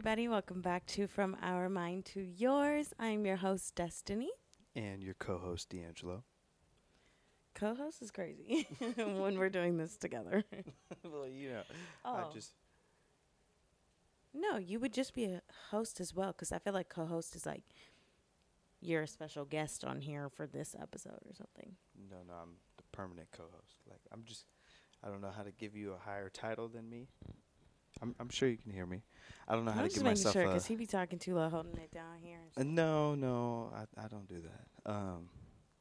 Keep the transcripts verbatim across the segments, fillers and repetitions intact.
everybody. Welcome back to From Our Mind to Yours. I'm your host, Destiny. And your co-host, D'Angelo. Co-host is crazy when we're doing this together. Well, you know, Oh. I just... No, you would just be a host as well, because I feel like co-host is like you're a special guest on here for this episode or something. No, no, I'm the permanent co-host. Like, I'm just... I don't know how to give you a higher title than me. I'm I'm sure you can hear me. I don't know how I'm to just give making myself sure, a... because he be talking too low, holding it down here. Uh, no, no, I, I don't do that. Um,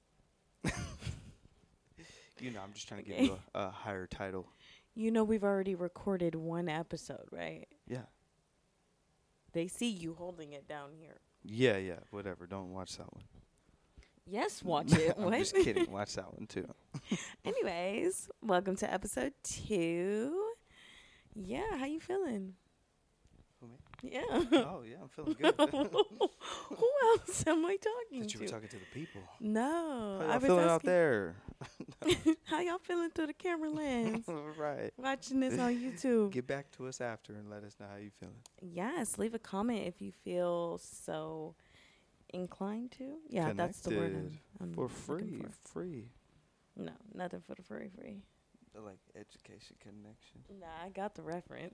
you know, I'm just trying to Okay. give you a, a higher title. You know we've already recorded one episode, right? Yeah. They see you holding it down here. Yeah, yeah, whatever. Don't watch that one. Yes, watch it. I'm What? just kidding. Watch that one, too. Anyways, welcome to episode two. Yeah, how you feeling? Who, me? Yeah. Oh, yeah, I'm feeling good. Who else am I talking That to? you were talking to the people. No, How I y'all was feeling out asking- there? How y'all feeling through the camera lens? Right. Watching this on YouTube. Get back to us after and let us know how you feeling. Yes, leave a comment if you feel so inclined to. Yeah, that's the word I'm, I'm For looking free, for. free. No, nothing for the free free. Like education connection. Nah, I got the reference.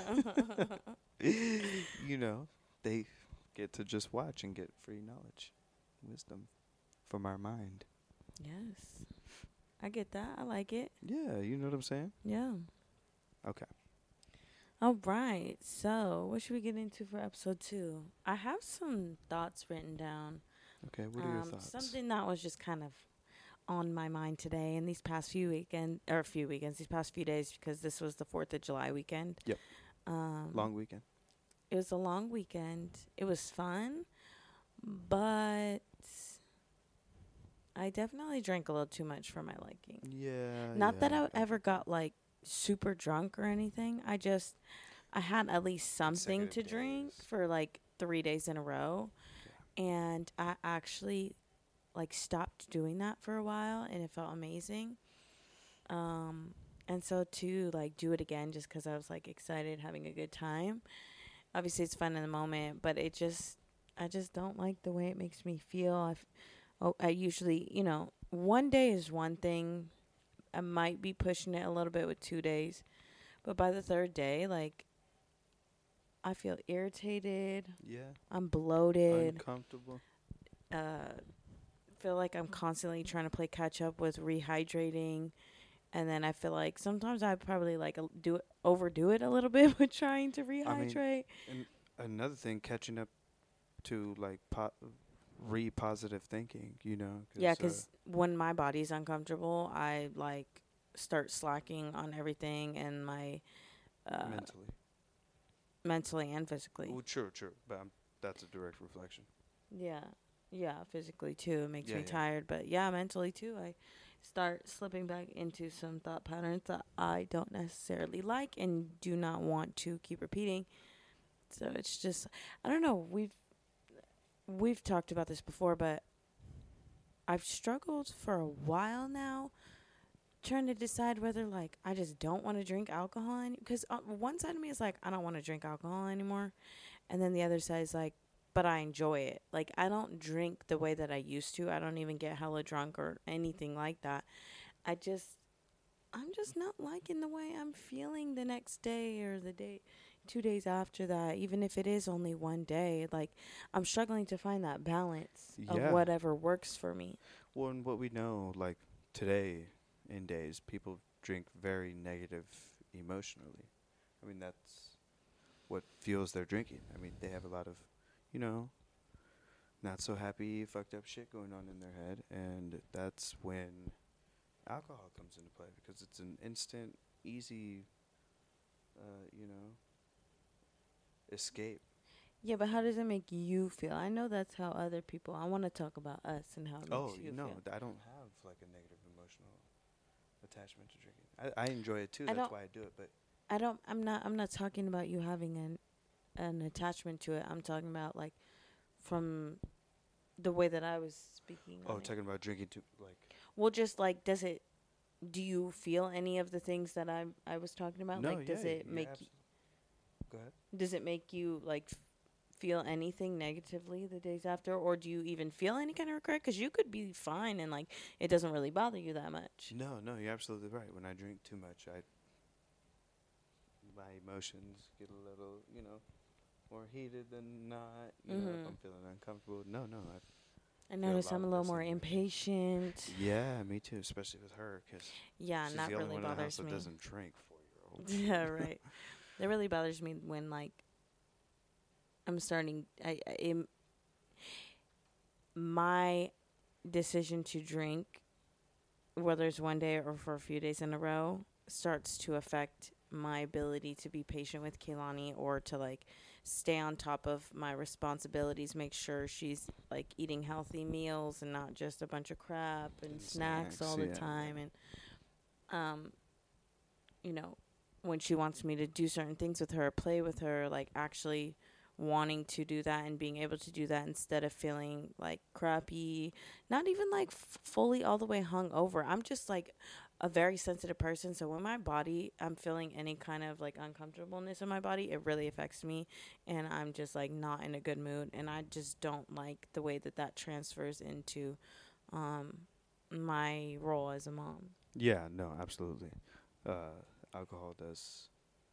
You know, they get to just watch and get free knowledge, wisdom from our mind. Yes, I get that. I like it. Yeah, you know what I'm saying? Yeah. Okay. All right. So, what should we get into for episode two? I have some thoughts written down. Okay, what are your Um, thoughts? Something that was just kind of on my mind today and these past few weekend or few weekends, these past few days, because this was the Fourth of July weekend. Yep. Um, Long weekend. It was a long weekend. It was fun, but I definitely drank a little too much for my liking. Yeah. Not that yeah, I ever got like super drunk or anything. I just I had at least something to Consecutive drink days. for like three days in a row, and I actually like stopped doing that for a while, and it felt amazing. Um, and so to like do it again just because I was like excited, having a good time. Obviously, it's fun in the moment, but it just I just don't like the way it makes me feel. I, f- oh, I usually you know one day is one thing. I might be pushing it a little bit with two days, but by the third day, like I feel irritated. Yeah. I'm bloated. Uncomfortable. Uh, feel like I'm constantly trying to play catch up with rehydrating, and then I feel like sometimes I probably like a- do it, overdo it a little bit with trying to rehydrate. And another thing, catching up to like po- re positive thinking, you know. Cause, Yeah, uh, because when my body's uncomfortable, I like start slacking on everything, and my uh, mentally. mentally and physically. Well, true, true. But um, that's a direct reflection. Yeah. Yeah, physically too. It makes Yeah, me yeah. tired. But yeah, mentally too. I start slipping back into some thought patterns that I don't necessarily like and do not want to keep repeating. So it's just I don't know, we've we've talked about this before, but I've struggled for a while now trying to decide whether like I just don't want to drink alcohol any- cuz uh, one side of me is like I don't want to drink alcohol anymore, and then the other side is like but I enjoy it. Like, I don't drink the way that I used to. I don't even get hella drunk or anything like that. I just, I'm just not liking the way I'm feeling the next day or the day, two days after that, even if it is only one day. Like, I'm struggling to find that balance Yeah. of whatever works for me. Well, and what we know, like today in days, people drink very negative emotionally. I mean, that's what fuels their drinking. I mean, they have a lot of, you know, not so happy, fucked up shit going on in their head, and that's when alcohol comes into play because it's an instant, easy, uh, you know, escape. Yeah, but how does it make you feel? I know that's how other people, I want to talk about us and how it Oh, makes you no, feel. th- I don't have like a negative emotional attachment to drinking. I, I enjoy it too. I That's don't- why I do it. But I don't. I'm not. I'm not talking about you having an an attachment to it. I'm talking about like from the way that I was speaking. oh, on it. talking about drinking too, like Well, just like, does it? Do you feel any of the things that I I was talking about? no, like, does yeah, it yeah, make? abs- Go ahead. Does it make you like f- feel anything negatively the days after, or do you even feel any kind of regret? Because you could be fine and like it doesn't really bother you that much. No, no, you're absolutely right. When I drink too much, I my emotions get a little, you know, more heated than not. You know, if Mhm. I'm feeling uncomfortable. No, no, I I feel a notice lot I'm a of little those more things. impatient. Yeah, me too, especially with her, 'cause Yeah, she's and that the only really one in the house bothers that me. doesn't drink. Four-year-old. Yeah, right. That really bothers me when like I'm starting. I, I am my decision to drink, whether it's one day or for a few days in a row, starts to affect my ability to be patient with Kehlani or to like stay on top of my responsibilities, make sure she's like eating healthy meals and not just a bunch of crap and, And snacks, snacks, all the yeah, time. yeah. And um, you know, when she wants me to do certain things with her, play with her, like actually wanting to do that and being able to do that instead of feeling like crappy, not even like f- fully all the way hung over. I'm just like a very sensitive person, so when my body, I'm feeling any kind of like uncomfortableness in my body, it really affects me, and I'm just like not in a good mood, and I just don't like the way that that transfers into um my role as a mom. Yeah, no, absolutely. Uh, alcohol does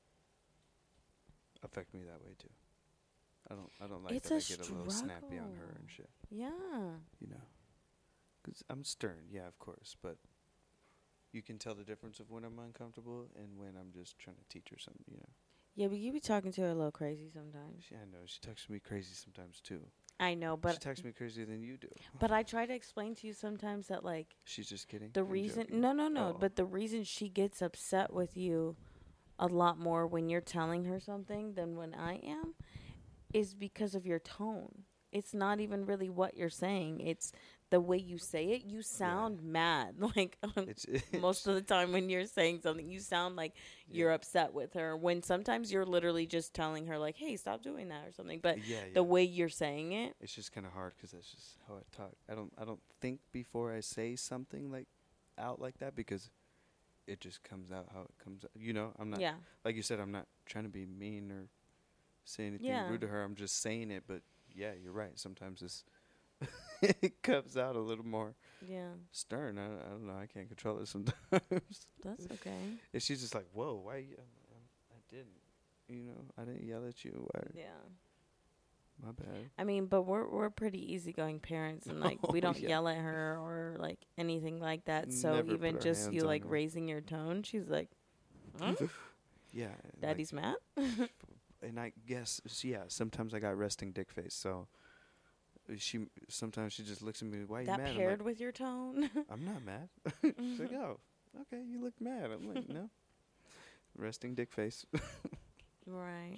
affect me that way too. I don't, I don't like It's that a I get a little snappy on her struggle. and shit. Yeah. You know, 'cause I'm stern, yeah, of course, but you can tell the difference of when I'm uncomfortable and when I'm just trying to teach her something. You know, Yeah, but you be talking to her a little crazy sometimes. she, I know she texts me crazy sometimes too. I know, she but texts me crazier than you do. but I try to explain to you sometimes that like She's just kidding. the I'm reason joking. no no no, Oh. but the reason she gets upset with you a lot more when you're telling her something than when I am is because of your tone. It's not even really what you're saying. It's the way you say it. You sound mad. Like um, It's, most it's of the time when you're saying something, you sound like you're yeah. upset with her. When sometimes you're literally just telling her like, "Hey, stop doing that" or something. But yeah, yeah. the way you're saying it, It's just kind of hard 'cause that's just how I talk. I don't, I don't think before I say something like out like that because it just comes out how it comes out. You know, I'm not yeah, like you said. I'm not trying to be mean or say anything Yeah. rude to her. I'm just saying it. But yeah, you're right. Sometimes it's it comes out a little more yeah, stern. I, I don't know. I can't control it sometimes. that's okay. And she's just like, "Whoa, why? You, um, um, I didn't. You know, I didn't yell at you. Why? Yeah. My bad." I mean, but we're we're pretty easygoing parents, and like we Oh, don't yeah. yell at her or like anything like that. So Never even put our just hands you on like her. raising your tone, she's like, huh? Yeah. and, like, "Daddy's mad." and I guess s- yeah. Sometimes I got resting dick face, so uh, she sometimes she just looks at me. Why are you That mad? I'm paired like, with your tone. I'm not mad. She's like, oh, okay, you look mad. I'm like, no. Resting dick face. Right.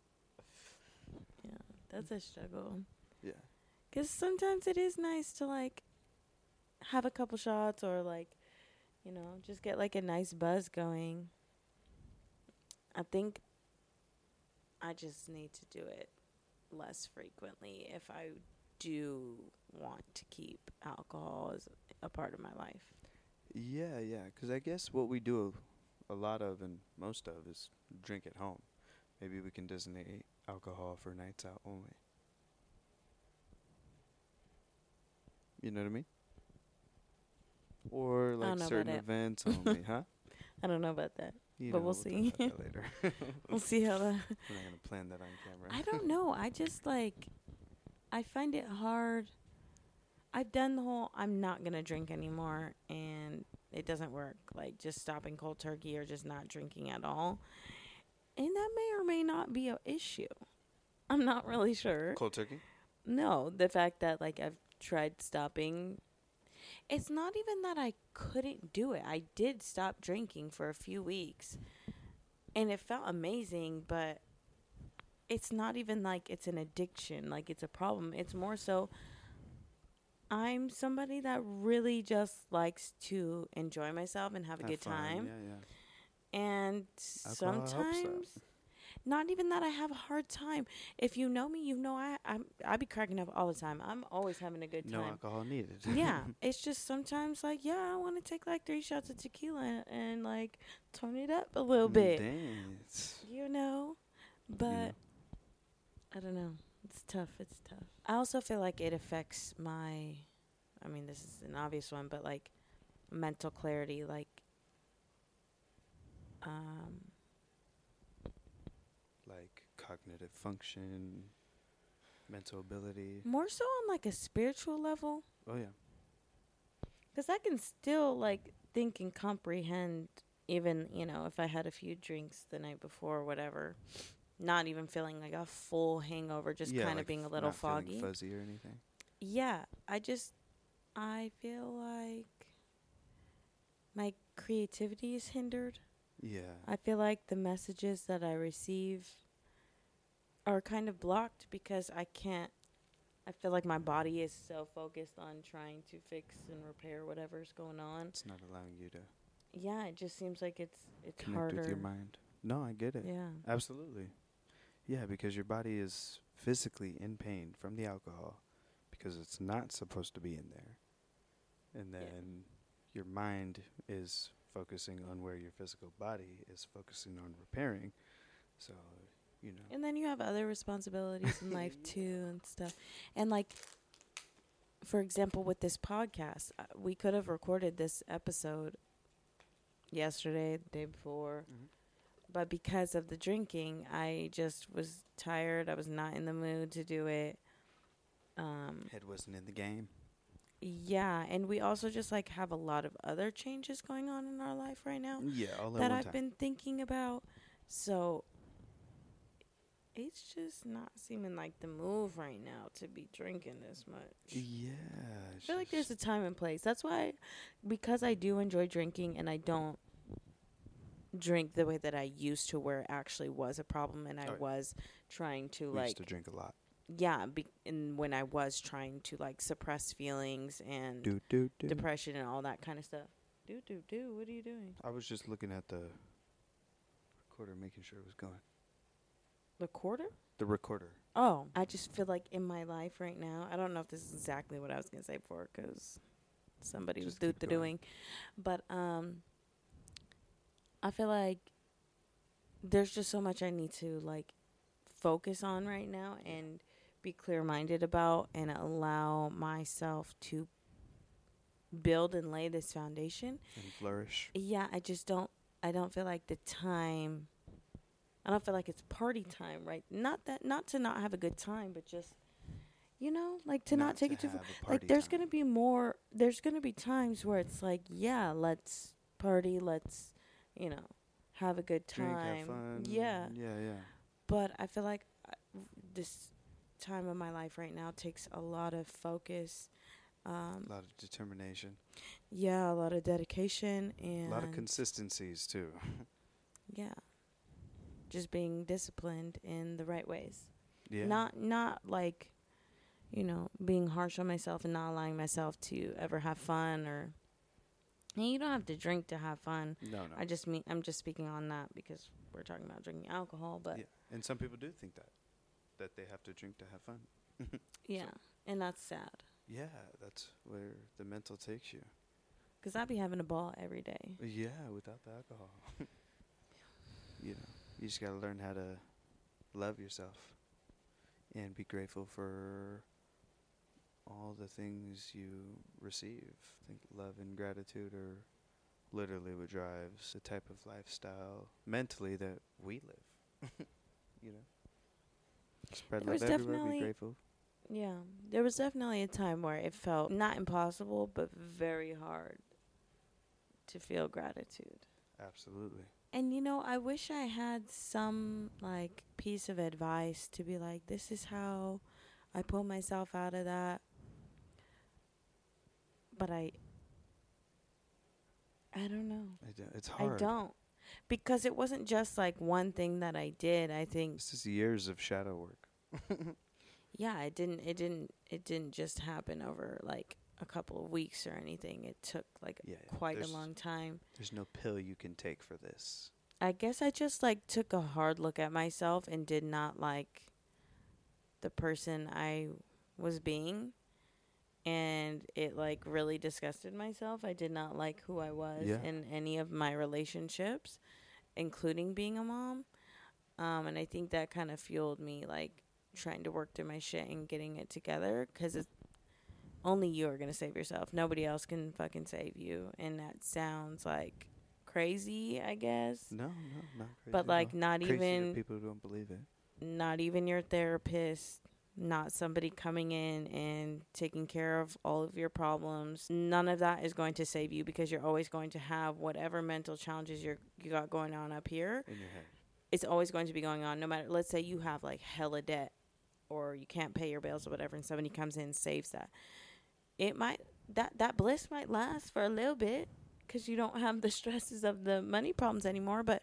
Yeah, that's a struggle. Yeah. 'Cause sometimes it is nice to like have a couple shots or like, you know, just get like a nice buzz going. I think I just need to do it less frequently if I do want to keep alcohol as a part of my life. Yeah, yeah. 'Cause I guess what we do a lot of and most of is drink at home. Maybe we can designate alcohol for nights out only. You know what I mean? Or don't like know certain about it. events only, huh? I don't know about that. You But know, we'll talk see. about that later. We'll see how that. We're not gonna plan that on camera. I don't know. I just like, I find it hard. I've done the whole I'm not going to drink anymore, and it doesn't work. Like just stopping cold turkey or just not drinking at all. And that may or may not be a issue. I'm not really sure. Cold turkey? No, the fact that like I've tried stopping, it's not even that I couldn't do it. I did stop drinking for a few weeks, and it felt amazing, but it's not even like it's an addiction, like it's a problem. It's more so I'm somebody that really just likes to enjoy myself and have a Have good fun, time. Yeah, yeah. And Alcohol helps that. sometimes not even that I have a hard time. If you know me, you know I I'm, I be cracking up all the time. I'm always having a good No time. alcohol needed. Yeah, it's just sometimes like, yeah, I want to take like three shots of tequila and, and like tone it up a little bit. Dance. You know, But know? I don't know. It's tough. It's tough. I also feel like it affects my, I mean, this is an obvious one, but like mental clarity, like, um, Like cognitive function, mental ability. more so on like a spiritual level. Oh yeah. Because I can still like think and comprehend, even, you know, if I had a few drinks the night before or whatever, not even feeling like a full hangover, just yeah, kind of like being a f- little not feeling foggy. fuzzy or anything. Yeah, I just, I feel like my creativity is hindered. Yeah. I feel like the messages that I receive are kind of blocked because I can't. I feel like my body is so focused on trying to fix and repair whatever's going on. It's not allowing you to Yeah, it just seems like it's it's connect harder. with your mind. No, I get it. Yeah. Absolutely. Yeah, because your body is physically in pain from the alcohol because it's not supposed to be in there. And then Yeah. your mind is focusing on where your physical body is focusing on repairing. So, you know. And then you have other responsibilities in life too and stuff. And like, for example, with this podcast, uh, we could have recorded this episode yesterday, the day before. Mhm. But because of the drinking, I just was tired. I was not in the mood to do it. Um, Head wasn't in the game. yeah, and we also just like have a lot of other changes going on in our life right now Yeah, all at that one I've time. been thinking about. So it's just not seeming like the move right now to be drinking this much. Yeah. I feel like there's a time and place. That's why, because I do enjoy drinking and I don't drink the way that I used to, where it actually was a problem and I Oh, yeah. was trying to we like, used to drink a lot. yeah, be, and when I was trying to like suppress feelings and Do do do. depression and all that kind of stuff. Do do do. What are you doing? I was just looking at the recorder, making sure it was going. Recorder? The recorder. Oh, I just feel like in my life right now, I don't know if this is exactly what I was gonna say before, because somebody Just was keep do going. doing, but um, I feel like there's just so much I need to like focus on right now and be clear minded about and allow myself to build and lay this foundation. And flourish. Yeah, I just don't I don't feel like the time I don't feel like it's party time, right? Not that not to not have a good time, but just you know, like to not, take it too far. have a Like party there's time. going to be more there's going to be times where it's like, yeah, let's party, let's, you know, have a good Drink, time. have fun. Yeah. Yeah, yeah. But I feel like I, this time of my life right now takes a lot of focus. Um, A lot of determination. yeah, a lot of dedication and A lot of consistencies, too. yeah, just being disciplined in the right ways. Yeah. Not not like, you know, being harsh on myself and not allowing myself to ever have fun or. And you don't have to drink to have fun. No, no. I just mean I'm just speaking on that because we're talking about drinking alcohol, but yeah. And some people do think that. That they have to drink to have fun. yeah, and that's sad. Yeah, that's where the mental takes you. Cause I be having a ball every day. Yeah, without the alcohol. You know, you just gotta learn how to love yourself and be grateful for all the things you receive. I think love and gratitude are literally what drives the type of lifestyle mentally that we live. You know, spread There was love everywhere. Be definitely- grateful. Yeah, there was definitely a time where it felt not impossible, but very hard to feel gratitude. Absolutely. And you know, I wish I had some like piece of advice to be like, this is how I pull myself out of that. But I, I don't know. I do- It's hard. I don't, because it wasn't just like one thing that I did. I think, This is years of shadow work. yeah, it didn't, it didn't, it didn't just happen over like a couple of weeks or anything. It took like Yeah, yeah. quite a There's- long time. There's no pill you can take for this. I guess I just like took a hard look at myself and did not like the person I was being, and it like really disgusted myself. I did not like who I was Yeah. in any of my relationships, including being a mom. Um, and I think that kind of fueled me, like, trying to work through my shit and getting it together, because it's only you are going to save yourself. Nobody else can fucking save you. And that sounds like crazy, I guess. No, no, not crazy. But, like, not crazy even, to people who don't believe it. not even your therapist, not somebody coming in and taking care of all of your problems. None of that is going to save you, because you're always going to have whatever mental challenges you're, you got going on up here. In your head. It's always going to be going on, no matter, let's say you have like hella debt or you can't pay your bills or whatever, and somebody comes in and saves that. It might, that, that bliss might last for a little bit, because you don't have the stresses of the money problems anymore, but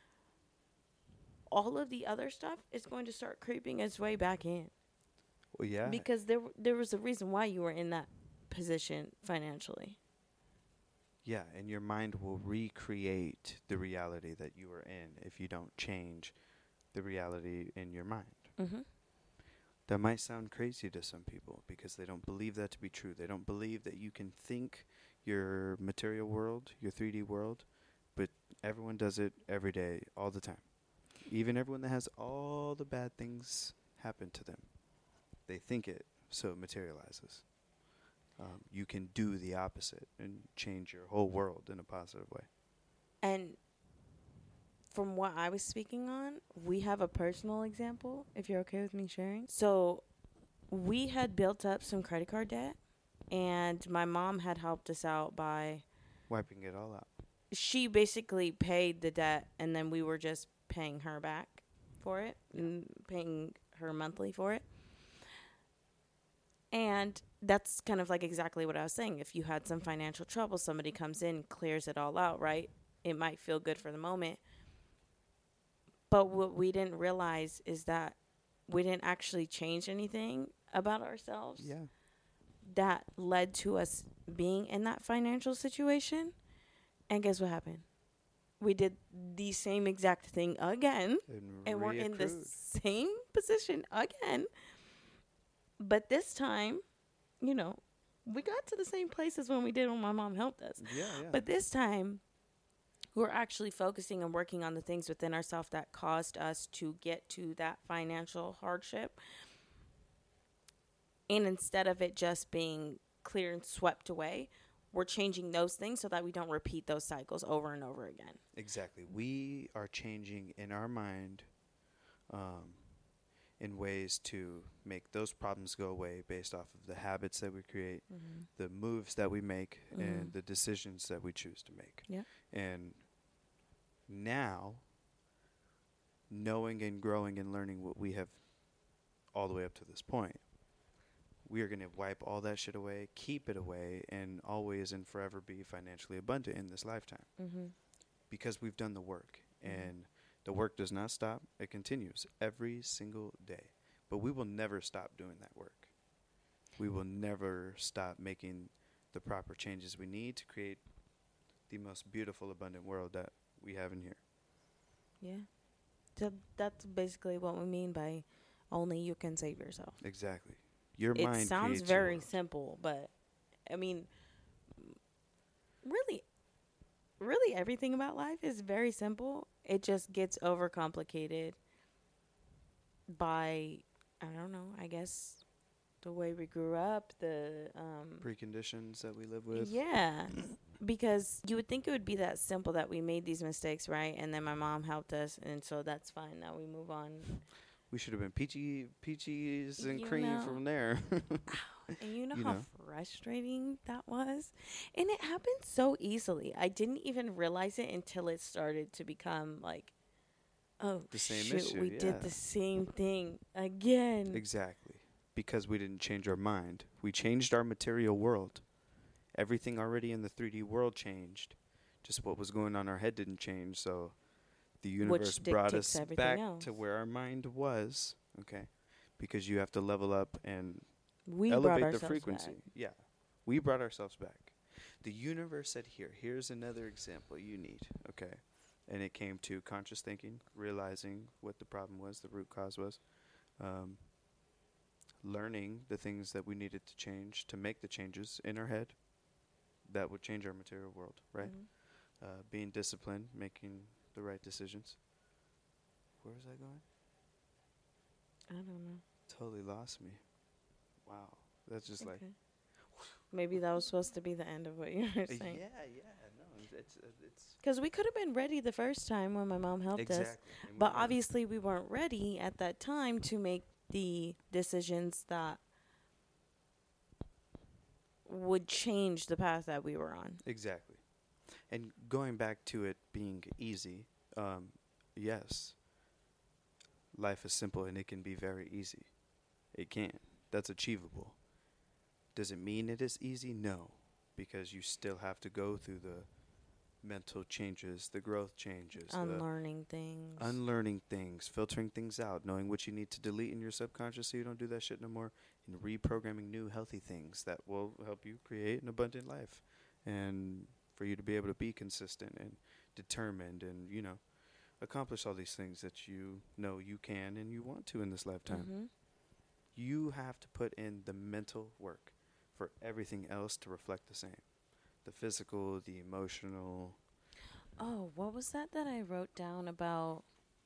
all of the other stuff is going to start creeping its way back in. Well, yeah. Because there there was a reason why you were in that position financially. Yeah, and your mind will recreate the reality that you are in if you don't change the reality in your mind. Mm-hmm. That might sound crazy to some people because they don't believe that to be true. They don't believe that you can think your material world, your three D world, but everyone does it every day, all the time. Even everyone that has all the bad things happen to them, they think it, so it materializes. Um, you can do the opposite and change your whole world in a positive way. And from what I was speaking on, we have a personal example, if you're okay with me sharing. So we had built up some credit card debt, and my mom had helped us out by wiping it all out. She basically paid the debt, and then we were just paying her back for it, and paying her monthly for it. And that's kind of like exactly what I was saying. If you had some financial trouble, somebody comes in, clears it all out, right? It might feel good for the moment. But what we didn't realize is that we didn't actually change anything about ourselves. Yeah. That led to us being in that financial situation. And guess what happened? We did the same exact thing again. And, and we're in the same position again. But this time, you know, we got to the same places when we did when my mom helped us. Yeah, yeah. But this time, we're actually focusing and working on the things within ourselves that caused us to get to that financial hardship. And instead of it just being clear and swept away, we're changing those things so that we don't repeat those cycles over and over again. Exactly. We are changing in our mind um, in ways to make those problems go away based off of the habits that we create, mm-hmm. the moves that we make, mm-hmm. and the decisions that we choose to make. Yeah. And now, knowing and growing and learning what we have all the way up to this point, we are going to wipe all that shit away, keep it away, and always and forever be financially abundant in this lifetime. Mm-hmm. Because we've done the work. Mm-hmm. And the work does not stop. It continues every single day. But we will never stop doing that work. We will never stop making the proper changes we need to create the most beautiful, abundant world that we have in here. Yeah. So that's basically what we mean by only you can save yourself. Exactly. Your it mind sounds creates very your simple, but I mean, really, really everything about life is very simple. It just gets overcomplicated by, I don't know, I guess the way we grew up, the um, preconditions that we live with. Yeah, because you would think it would be that simple that we made these mistakes, right? And then my mom helped us, and so that's fine. Now we move on. We should have been peachy, peaches and you cream know, from there. And you know you how know. frustrating that was? And it happened so easily. I didn't even realize it until it started to become like, oh, the same shoot, issue, we yeah. did the same thing again. Exactly. Because we didn't change our mind. We changed our material world. Everything already in the three D world changed. Just what was going on in our head didn't change, so the universe brought us back else. to where our mind was, okay? Because you have to level up and we elevate the frequency. Back. Yeah. We brought ourselves back. The universe said, here, here's another example you need, okay? And it came to conscious thinking, realizing what the problem was, the root cause was, um, learning the things that we needed to change to make the changes in our head that would change our material world, right? Mm-hmm. Uh, being disciplined, making the right decisions. Where was I going? I don't know. Totally lost me. Wow. That's just like. Okay. Maybe that was supposed to be the end of what you were Uh, saying. yeah, yeah. No, it's it's, uh, it's Because we could have been ready the first time when my mom helped exactly. us. and we But weren't. obviously, we weren't ready at that time to make the decisions that would change the path that we were on. Exactly. And going back to it being easy, um, yes, life is simple and it can be very easy. It can. That's achievable. Does it mean it is easy? No, because you still have to go through the mental changes, the growth changes, the Unlearning things. unlearning things, filtering things out, knowing what you need to delete in your subconscious so you don't do that shit no more, and reprogramming new healthy things that will help you create an abundant life and for you to be able to be consistent and determined and, you know, accomplish all these things that you know you can and you want to in this lifetime. Mm-hmm. You have to put in the mental work for everything else to reflect the same. The physical, the emotional. Oh, what was that that I wrote down about?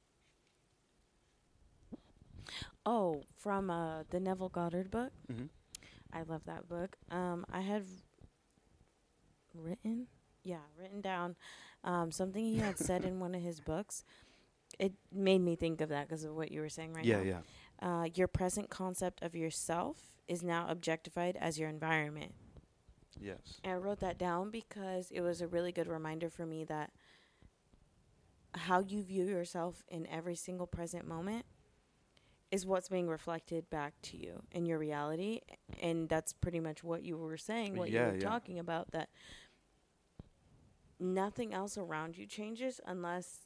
Oh, from uh, the Neville Goddard book. Mm-hmm. I love that book. Um, I had written, yeah, written down um, something he had said in one of his books. It made me think of that because of what you were saying right Yeah, now. yeah. Uh, your present concept of yourself is now objectified as your environment. Yes. And I wrote that down because it was a really good reminder for me that how you view yourself in every single present moment is what's being reflected back to you in your reality. And that's pretty much what you were saying, what Yeah, you were yeah. talking about, that nothing else around you changes unless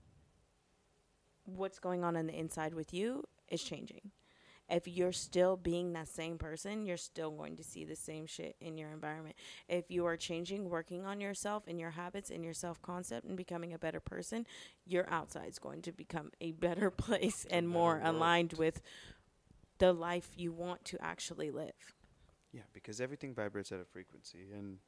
what's going on on the inside with you is changing. If you're still being that same person, you're still going to see the same shit in your environment. If you are changing, working on yourself and your habits and your self-concept and becoming a better person, your outside's going to become a better place and better more world. aligned with the life you want to actually live. Yeah, because everything vibrates at a frequency, and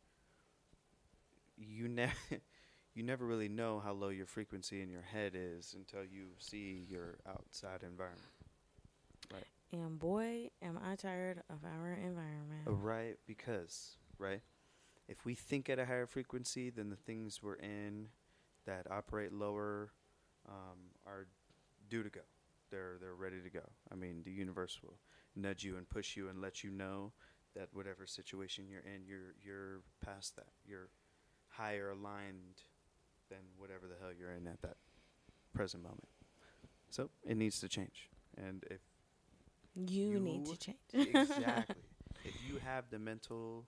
you never, you never really know how low your frequency in your head is until you see your outside environment. Right. And boy, am I tired of our environment. Uh, Right, because, right, if we think at a higher frequency, then the things we're in that operate lower um, are due to go. They're they're ready to go. I mean, the universe will nudge you and push you and let you know that whatever situation you're in, you're you're past that. You're higher aligned than whatever the hell you're in at that present moment. So it needs to change. And if You, You- need to change. exactly. If you have the mental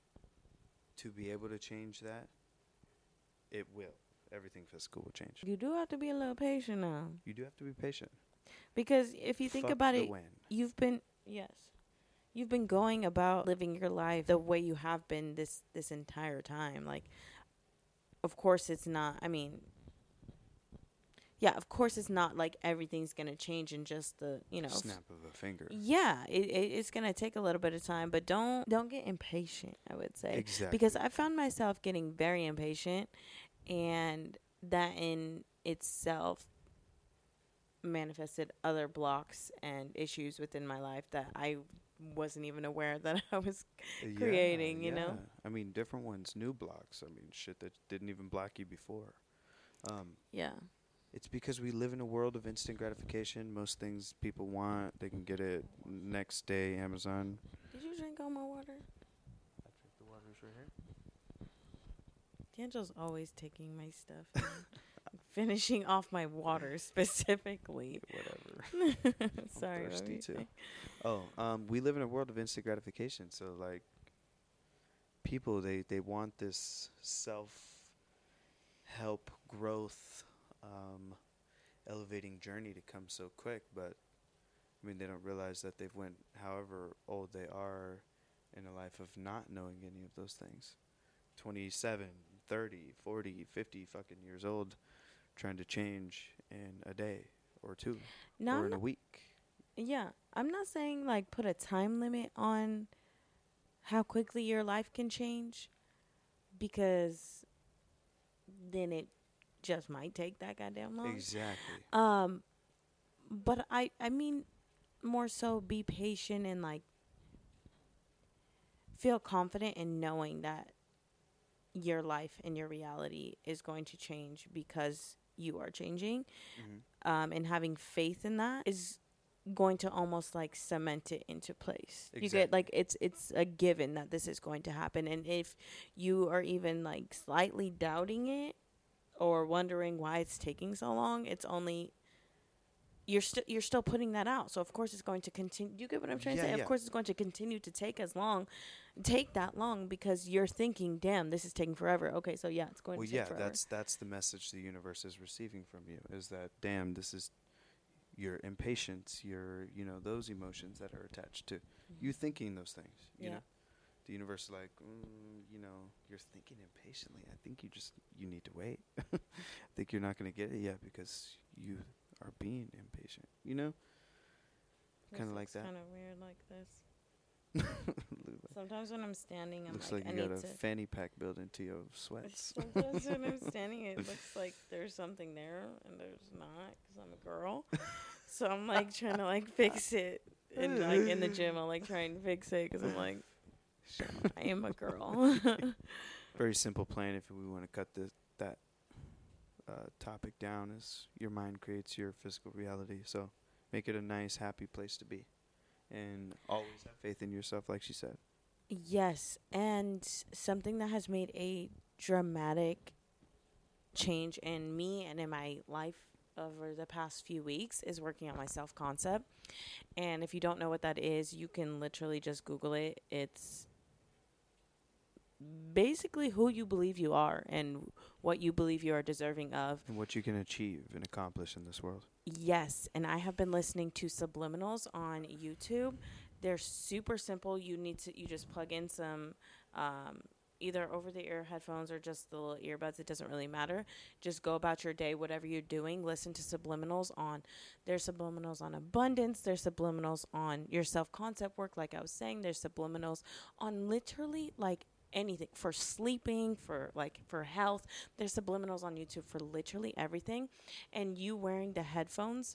to be able to change that, it will. Everything physical will change. You do have to be a little patient now. You do have to be patient. Because if you think Fuck about the it, when. you've been, yes, you've been going about living your life the way you have been this, this entire time. Like, of course it's not, I mean, yeah, of course it's not like everything's going to change in just the, you know. f- Snap of a finger. Yeah, it, it, it's going to take a little bit of time, but don't don't get impatient, I would say. Exactly. Because I found myself getting very impatient, and that in itself manifested other blocks and issues within my life that I wasn't even aware that I was Yeah, creating, you know? yeah. I mean, different ones, new blocks. I mean, shit that didn't even block you before. Um, Yeah. It's because we live in a world of instant gratification. Most things people want, they can get it next day, Amazon. Did you drink all my water? I drink the waters right here. D'Angelo's always taking my stuff and finishing off my water specifically. Whatever. Sorry. what were thirsty you too. saying? Oh, um, we live in a world of instant gratification. So, like, people, they, they want this self-help growth, um, elevating journey to come so quick. But, I mean, they don't realize that they've went however old they are in a life of not knowing any of those things. twenty-seven, thirty, forty, fifty fucking years old, trying to change in a day or two No, or I'm in a not- week. yeah, I'm not saying like put a time limit on how quickly your life can change, because then it just might take that goddamn long. Exactly. Um, but I I mean more so be patient and like feel confident in knowing that your life and your reality is going to change because you are changing. Mm-hmm. Um, and having faith in that is going to almost like cement it into place. You get Exactly. like it's it's a given that this is going to happen, and if you are even like slightly doubting it or wondering why it's taking so long, it's only you're still you're still putting that out. So of course it's going to continue. You get what I'm trying Yeah, to say? yeah. Of course it's going to continue to take as long, take that long because you're thinking, "Damn, this is taking forever." Okay, so yeah, it's going Well, to take yeah, forever. that's that's the message the universe is receiving from you. Is that damn? This is your impatience, your you know those emotions that are attached to you thinking those things. You Yeah. know, the universe is like, mm, you know, you're thinking impatiently. I think you just you need to wait. I think you're not going to get it yet because you are being impatient. You know, kind of like that. Kind of weird like this. Looks Sometimes when I'm standing, I'm like, like, you I got need a to. fanny pack built into your sweats. Sometimes when I'm standing, it looks like there's something there, and there's not, because I'm a girl. So I'm like trying to like fix it, and like in the gym, I'm like trying to fix it because I'm like, I am a girl. Very simple plan if we want to cut the, that uh, topic down is your mind creates your physical reality. So make it a nice, happy place to be. And always have faith in yourself, like she said. Yes, and something that has made a dramatic change in me and in my life over the past few weeks is working on my self-concept. And if you don't know what that is, you can literally just Google it. It's basically who you believe you are and what you believe you are deserving of. And what you can achieve and accomplish in this world. Yes, and I have been listening to Subliminals on YouTube. They're super simple. You need to you just plug in some um, either over-the-ear headphones or just the little earbuds. It doesn't really matter. Just go about your day, whatever you're doing. Listen to Subliminals on. There's Subliminals on abundance. There's Subliminals on your self-concept work, like I was saying. There's Subliminals on literally like anything, for sleeping, for like for health. There's subliminals on YouTube for literally everything. And you wearing the headphones,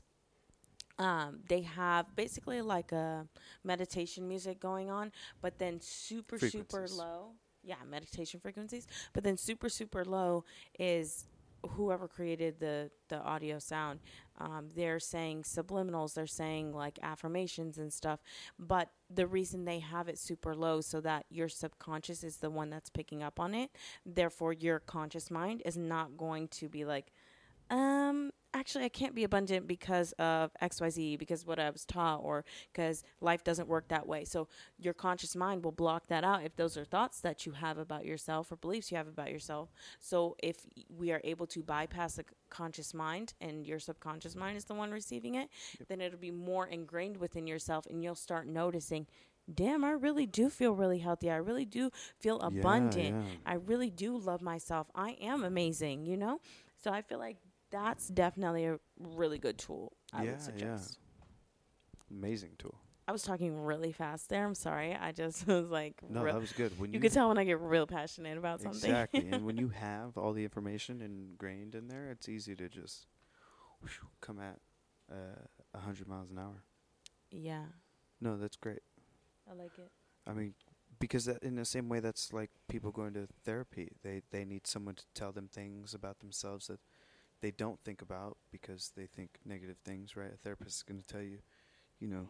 um they have basically like a meditation music going on, but then super super low. Yeah, meditation frequencies. But then super super low is whoever created the the audio sound. Um, they're saying subliminals, they're saying like affirmations and stuff, but the reason they have it super low so that your subconscious is the one that's picking up on it. Therefore, your conscious mind is not going to be like, um, actually, I can't be abundant because of X Y Z, because what I was taught, or because life doesn't work that way. So your conscious mind will block that out if those are thoughts that you have about yourself or beliefs you have about yourself. So if we are able to bypass the conscious mind and your subconscious mind is the one receiving it, yep, then it'll be more ingrained within yourself, and you'll start noticing, damn, I really do feel really healthy. I really do feel abundant. Yeah, yeah. I really do love myself. I am amazing, you know? So I feel like that's definitely a really good tool, I yeah, would suggest. Yeah. Amazing tool. I was talking really fast there. I'm sorry. I just was like... No, real, that was good. When you you can tell when I get real passionate about something. Exactly. And when you have all the information ingrained in there, it's easy to just whoosh, come at uh, one hundred miles an hour. Yeah. No, that's great. I like it. I mean, because that, in the same way, that's like people going to therapy. They they need someone to tell them things about themselves that they don't think about because they think negative things, right? A therapist is going to tell you, you know,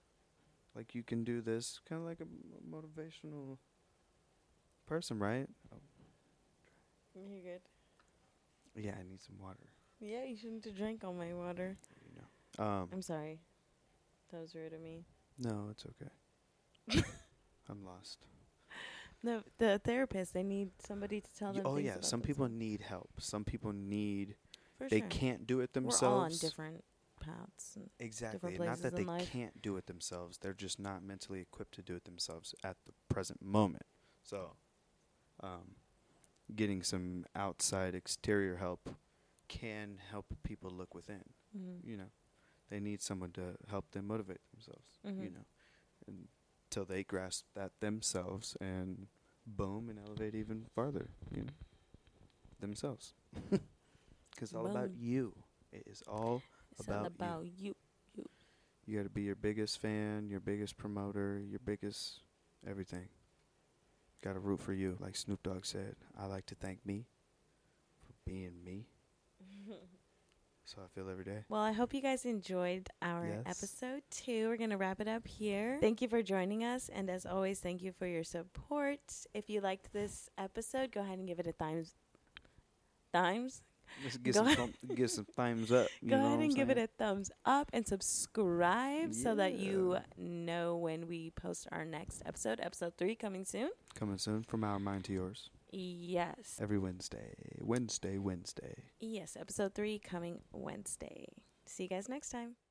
like you can do this, kind of like a m- motivational person, right? Oh. You're good. Yeah, I need some water. Yeah, you shouldn't have drank all my water. You know. Um, I'm sorry. That was rude of me. No, it's okay. I'm lost. The the therapist, they need somebody to tell them. Oh things yeah, about some people themselves. need help. Some people need. For they sure. can't do it themselves. We're all on different paths. And exactly. different Not that places they in life. can't do it themselves. They're just not mentally equipped to do it themselves at the present moment. So, um, getting some outside exterior help can help people look within. Mm-hmm. You know, they need someone to help them motivate themselves. Mm-hmm. You know, until they grasp that themselves and boom and elevate even farther. You know, themselves. Because it's all about Boom. you. It is all It's about, all about you. you. You got to be your biggest fan, your biggest promoter, your biggest everything. Got to root for you. Like Snoop Dogg said, I like to thank me for being me. So I feel every day. Well, I hope you guys enjoyed our Yes. episode two. We're going to wrap it up here. Thank you for joining us. And as always, thank you for your support. If you liked this episode, go ahead and give it a thumbs. Thumbs? Let's get Go some ahead. thumb, get some thumbs up. You Go know ahead what and I'm give it saying? a thumbs up and subscribe so that you Yeah. know when we post our next episode. Episode three coming soon. Coming soon from our mind to yours. Yes. Every Wednesday. Wednesday, Wednesday. Yes, episode three coming Wednesday. See you guys next time.